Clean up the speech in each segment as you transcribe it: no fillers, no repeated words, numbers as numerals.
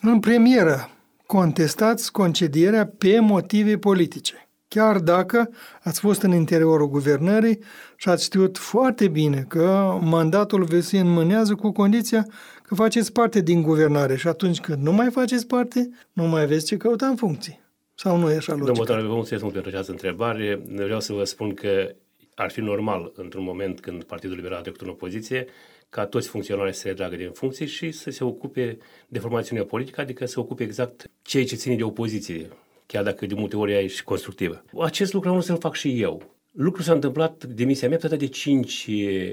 În premieră, contestați concedierea pe motive politice. Chiar dacă ați fost în interiorul guvernării și ați știut foarte bine că mandatul vă se înmânează cu condiția că faceți parte din guvernare și atunci când nu mai faceți parte, nu mai aveți ce căuta în funcții. Sau nu e așa logică? Domnul Botnaru, vă mulțumesc mult pentru această întrebare. Vreau să vă spun că ar fi normal, într-un moment când Partidul Liberal a trecut în opoziție, ca toți funcționarii să se retragă din funcții și să se ocupe de formațiunea politică, adică să se ocupe exact ceea ce ține de opoziție, chiar dacă de multe ori ea e și constructivă. Acest lucru nu să-l fac și eu. Lucrul s-a întâmplat, demisia mea, pe data de 5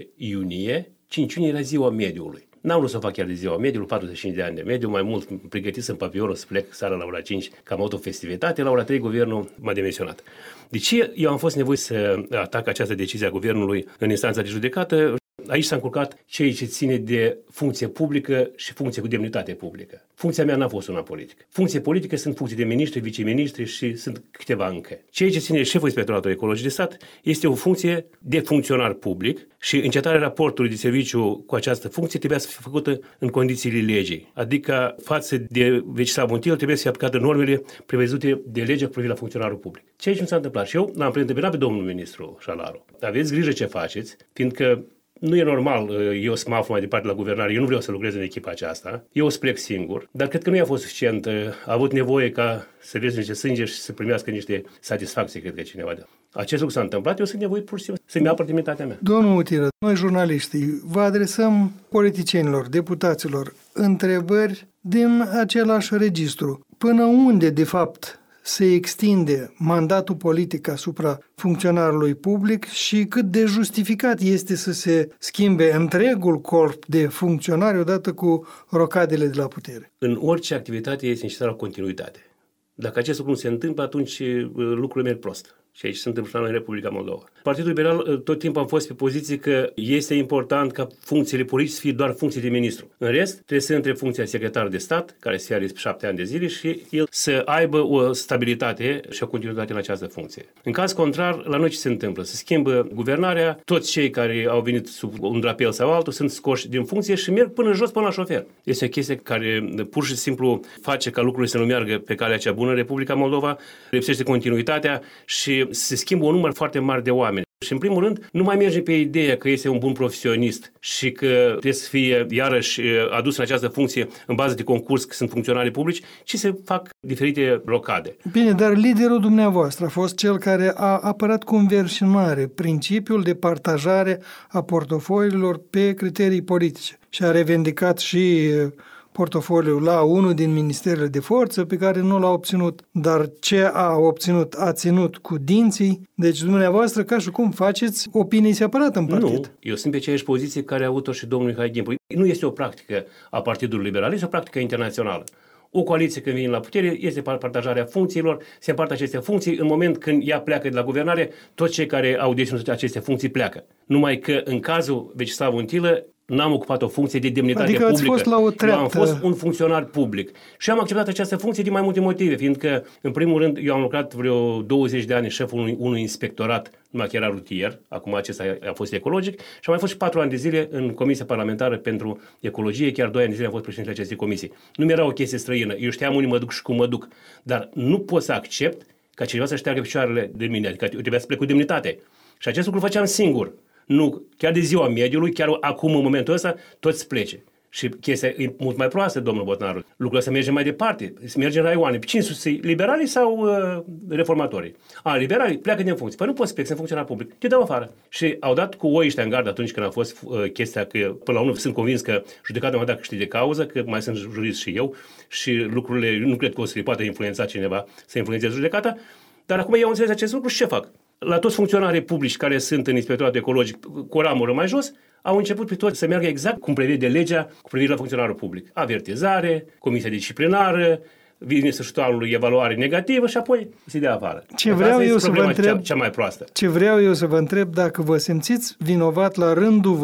iunie. 5 iunie era ziua mediului. N-am vrut să fac chiar de ziua mediului, 45 de ani de mediu, mai mult pregătit în papionul să plec seara la ora 5, că am avut o festivitate, la ora 3 guvernul m-a demisionat. Deci eu am fost nevoit să atac această decizie a guvernului în instanța de judecată. Aici s-a încurcat ceea ce ține de funcție publică și funcție cu demnitate publică. Funcția mea n-a fost una politică. Funcție politică sunt funcții de miniștri, viceministri și sunt câteva încă. Ceea ce ține de șeful Inspectoratului Ecologic de Stat este o funcție de funcționar public și încetarea raportului de serviciu cu această funcție trebuia să fie făcută în condițiile legii. Adică față de Vecislav Until trebuie să fie aplicate normele prevăzute de lege cu privire la funcționarul public. Ceea ce nu s-a întâmplat și eu l-am preîntâmpinat pe domnul ministru Șalaru. Aveți grijă ce faceți, fiindcă nu e normal eu să mă aflu mai departe la guvernare, eu nu vreau să lucrez în echipa aceasta, eu o să plec singur, dar cred că nu i-a fost suficient, a avut nevoie ca să vezi niște sânge și să primească niște satisfacții, cred că cineva de. Acest lucru s-a întâmplat, eu sunt nevoit pur și simplu să-mi iau demnitatea mea. Domnul Utilă, noi jurnaliștii vă adresăm politicienilor, deputaților, întrebări din același registru. Până unde, de fapt, se extinde mandatul politic asupra funcționarului public și cât de justificat este să se schimbe întregul corp de funcționari odată cu rocadele de la putere? În orice activitate este necesară continuitate. Dacă acest lucru nu se întâmplă, atunci lucrurile merg prost. Și aici se întâmplă în Republica Moldova. Partidul Liberal tot timpul am fost pe poziție că este important ca funcțiile politice să fie doar funcții de ministru. În rest, trebuie să intre funcția secretar de stat, care se are 7 ani de zile, și el să aibă o stabilitate și o continuitate în această funcție. În caz contrar, la noi ce se întâmplă? Se schimbă guvernarea, toți cei care au venit sub un drapel sau altul sunt scoși din funcție și merg până jos, până la șofer. Este o chestie care pur și simplu face ca lucrurile să nu meargă pe calea cea bună în Republica Moldova, lipsește continuitatea și se schimbă un număr foarte mare de oameni. Și în primul rând, nu mai merge pe ideea că este un bun profesionist și că trebuie să fie iarăși adus în această funcție în bază de concurs că sunt funcționari publici, ci se fac diferite rocade. Bine, dar liderul dumneavoastră a fost cel care a apărat cu înverșunare principiul de partajare a portofoliilor pe criterii politice și a revendicat și portofoliul la unul din ministerele de forță pe care nu l-a obținut, dar ce a obținut a ținut cu dinții. Deci dumneavoastră ca și cum faceți opinii separate în partid. Nu, eu sunt pe aceeași poziție care a avut-o și domnul Mihai Gimpu. Nu este o practică a Partidului Liberal, este o practică internațională. O coaliție când vine la putere este partajarea funcțiilor, se împart aceste funcții, în moment când ea pleacă de la guvernare, toți cei care au deținut aceste funcții pleacă. Numai că în cazul Vecislav Untilă n-am ocupat o funcție de demnitate adică publică. Ați fost la o treaptă. Eu am fost un funcționar public. Și am acceptat această funcție din mai multe motive, fiindcă, în primul rând, eu am lucrat vreo 20 de ani șeful unui inspectorat, numai că era rutier, acum acesta a fost ecologic, și am mai fost și 4 ani de zile în Comisia Parlamentară pentru Ecologie, chiar 2 ani de zile am fost președintele acestei comisii. Nu mi-era o chestie străină, eu știam unde mă duc și cum mă duc, dar nu pot să accept ca cineva să șteargă picioarele de mine, adică eu trebuia să plec cu demnitate. Și acest lucru făceam singur. Nu, chiar de ziua mediului, chiar acum, în momentul ăsta, toți plece. Și chestia e mult mai proastă, domnul Botnaru. Lucrul ăsta merge mai departe, se merge în raioane. Cine susții, liberalii sau reformatorii? Liberalii pleacă din funcție. Păi nu poți să pleci, sunt funcționar public. Te dau afară. Și au dat cu oi ăștia în gard atunci când a fost chestia că, până la urmă, sunt convins că judecata m-a dat câștig de cauză, că mai sunt jurist și eu și lucrurile, nu cred că o să le poată influența cineva să influențeze judecata. Dar acum eu înțeles acest lucru și ce fac? La toți funcționarii publici care sunt în Inspectoratul Ecologic cu o ramură mai jos, au început pe toți să meargă exact cum prevede legea cu privire la funcționarul public. Avertizare, comisia disciplinară, vine sfârșitul anului evaluare negativă și apoi se dea afară. Ce vreau eu să vă întreb, cea mai proastă. Ce vreau eu să vă întreb dacă vă simțiți vinovat la rândul vă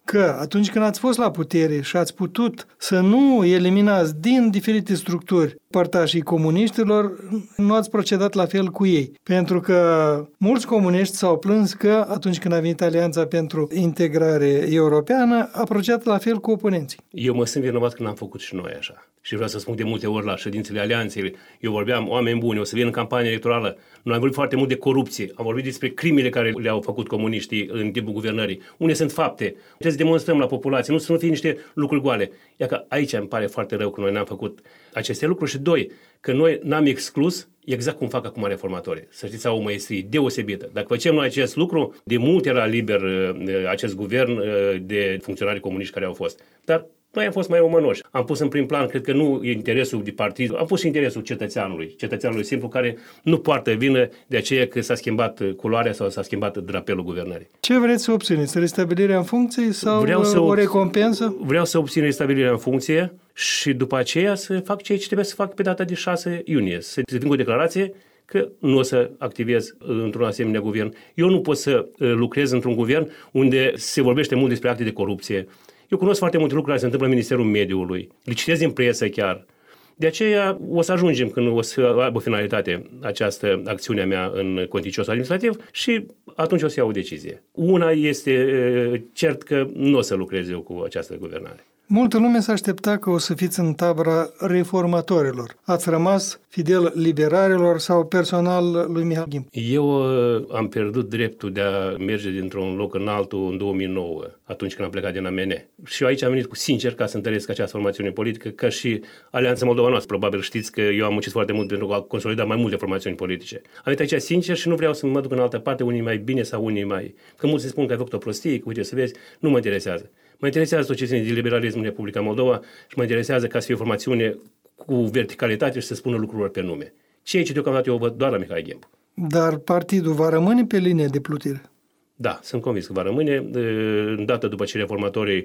că atunci când ați fost la putere și ați putut să nu eliminați din diferite structuri părtașii comuniștilor, nu ați procedat la fel cu ei. Pentru că mulți comuniști s-au plâns că atunci când a venit Alianța pentru Integrare Europeană, a procedat la fel cu oponenții. Eu mă simt vinovat că n-am făcut și noi așa. Și vreau să spun de multe ori la ședințele Alianței, eu vorbeam, oameni buni, o să vin în campanie electorală, noi am vorbit foarte mult de corupție, am vorbit despre crimele care le-au făcut comuniștii în timpul guvernării. Unde sunt fapte? Trebuie să demonstrăm la populație, nu să nu fie niște lucruri goale. Iar că aici îmi pare foarte rău că noi n-am făcut aceste lucruri și doi, că noi n-am exclus exact cum fac acum reformatorii. Să știți, au o măestrie deosebită. Dacă facem noi acest lucru, de mult era liber acest guvern de funcționari comuniști care au fost. Dar noi am fost mai omănoși. Am pus în prim plan, cred că nu interesul de partid, am pus și interesul cetățeanului simplu, care nu poartă vină de aceea că s-a schimbat culoarea sau s-a schimbat drapelul guvernării. Ce vreți să obțineți? Restabilirea în funcție sau o recompensă? Vreau să obțin restabilirea în funcție și după aceea să fac ceea ce trebuie să fac pe data de 6 iunie. Să vin cu o declarație că nu o să activez într-un asemenea guvern. Eu nu pot să lucrez într-un guvern unde se vorbește mult despre acte de corupție. Eu cunosc foarte multe lucruri care se întâmplă în Ministerul Mediului, le citesc în presă chiar. De aceea o să ajungem când o să aibă finalitate această acțiune a mea în contencios administrativ și atunci o să iau o decizie. Una este cert că nu o să lucrez eu cu această guvernare. Multă lume s-a aștepta că o să fiți în tabăra reformatorilor. Ați rămas fidel liberalilor sau personal lui Mihai Ghimbu? Eu am pierdut dreptul de a merge dintr-un loc în altul în 2009, atunci când am plecat din AMN. Și eu aici am venit cu sincer ca să întăresc această formațiune politică, ca și Alianța Moldova Noastră. Probabil știți că eu am muncit foarte mult pentru a consolida mai multe formațiuni politice. Am venit aici sincer și nu vreau să mă duc în altă parte, unii mai bine sau unii mai... Că mulți se spun că ai făcut o prostie, că uite să vezi, nu mă interesează. Mă interesează tot ce ține de liberalism în Republica Moldova și mă interesează ca să fie o formațiune cu verticalitate și să spună lucrurilor pe nume. Ceea ce deocamdată eu văd doar la Mihai Ghimbu. Dar partidul va rămâne pe linie de plutire? Da, sunt convins că va rămâne. Îndată după ce reformatorii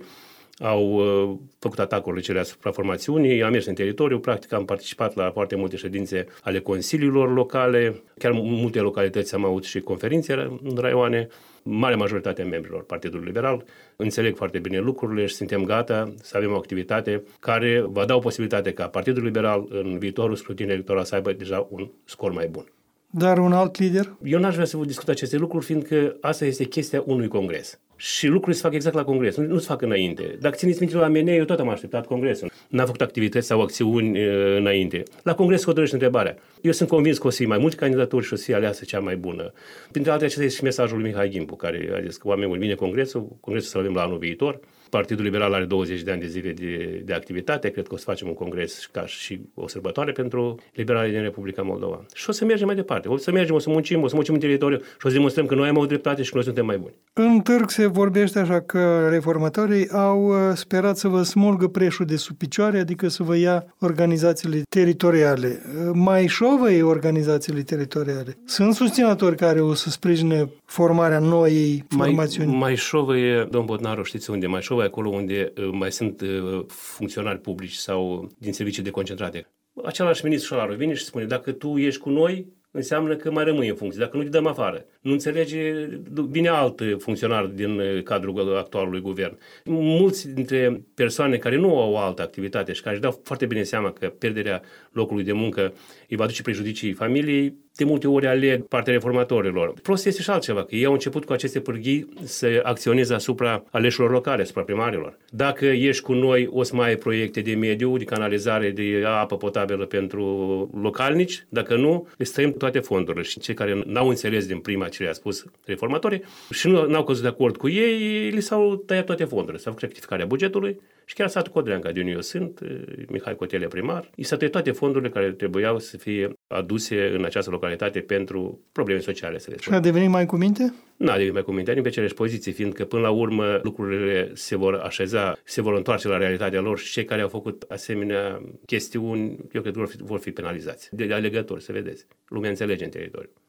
au făcut atacurile cele asupra formațiunii, am mers în teritoriu, practic am participat la foarte multe ședințe ale consiliilor locale, chiar multe localități am avut și conferințe în raioane, mare majoritate a membrilor Partidului Liberal, înțeleg foarte bine lucrurile și suntem gata să avem o activitate care va da o posibilitate ca Partidul Liberal în viitorul scrutin electoral să aibă deja un scor mai bun. Dar un alt lider? Eu n-aș vrea să vă discut aceste lucruri, fiindcă asta este chestia unui congres. Și lucrurile se fac exact la congres, nu se fac înainte. Dacă țineți minte la AMN, eu tot am așteptat congresul. N-am făcut activități sau acțiuni înainte. La congres se hotărăște întrebarea. Eu sunt convins că o să fie mai multe candidaturi și o să fie aleasă cea mai bună. Printre altele, acesta este și mesajul lui Mihai Ghimbu, care a zis că oamenii vine congresul să-l avem la anul viitor. Partidul Liberal are 20 de ani de zile de activitate, cred că o să facem un congres ca și o sărbătoare pentru liberalii din Republica Moldova. Și o să mergem mai departe, o să muncim în teritoriu și o să demonstrăm că noi am o dreptate și că noi suntem mai buni. În târg se vorbește așa că reformatorii au sperat să vă smulgă preșul de sub picioare, adică să vă ia organizațiile teritoriale. Mai șovăie organizațiile teritoriale. Sunt susținători care o să sprijine formarea noii formațiuni. Mai șovăie, domn Botnaru, știți unde? Mai șovăie acolo unde mai sunt funcționari publici sau din servicii deconcentrate. Același ministru Șolaru vine și spune, dacă tu ești cu noi, înseamnă că mai rămâi în funcție. Dacă nu te dăm afară, nu înțelege, vine alt funcționar din cadrul actualului guvern. Mulți dintre persoane care nu au o altă activitate și care își dau foarte bine seama că pierderea locului de muncă îi va duce prejudicii familiei, de multe ori aleg partea reformatorilor. Prost este și altceva, că ei au început cu aceste pârghii să acționeze asupra aleșilor locale, asupra primarilor. Dacă ești cu noi, o să mai ai proiecte de mediu, de canalizare, de apă potabilă pentru localnici, dacă nu, le stăim toate fondurile. Și cei care n-au înțeles din prima ce le-a spus reformatorii și n-au căzut de acord cu ei, li s-au tăiat toate fondurile. S-a făcut rectificarea bugetului și chiar satul Codreanca, de unde eu sunt, Mihai Cotelea primar, i s-a tăiat toate fondurile care trebuiau să fie aduse în această localitate pentru probleme sociale, să le spun. Și a devenit mai cu minte? N-a devenit mai cu minte, nici pe aceleași poziții, fiindcă până la urmă lucrurile se vor așeza, se vor întoarce la realitatea lor și cei care au făcut asemenea chestiuni, eu cred că vor fi penalizați de alegători, să vedeți. Lumea înțelege în teritoriu.